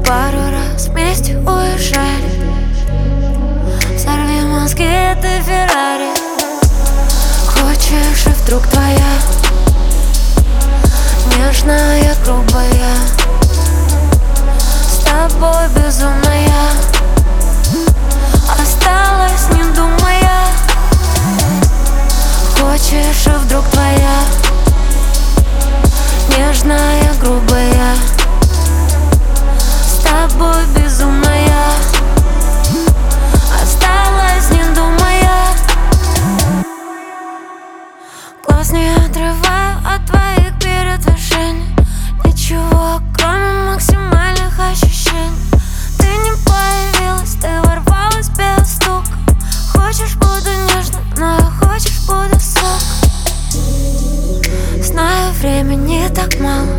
пару раз вместе уезжали. Сорви мозги, это Феррари. Хочешь, и вдруг твоя нежная, грубая, с тобой безумная, осталась, не думая. Хочешь, и вдруг твоя нежная, грубая, с тобой безумная, осталась, не думая. Глаз не отрываю от твоих передвижений. Ничего, кроме максимальных ощущений. Ты не появилась, ты ворвалась без стука. Хочешь, буду нежно, но хочешь, буду сок. Знаю, времени так мало,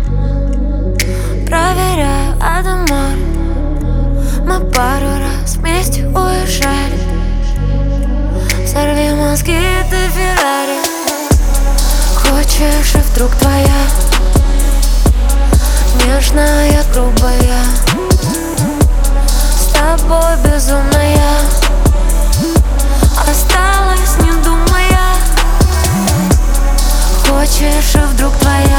проверяю Адамар. Мы пару раз вместе уезжали. Сорви мозги, это Феррари. Хочешь, и вдруг твоя нежная, грубая, с тобой безумная, осталась, не думая. Хочешь, и вдруг твоя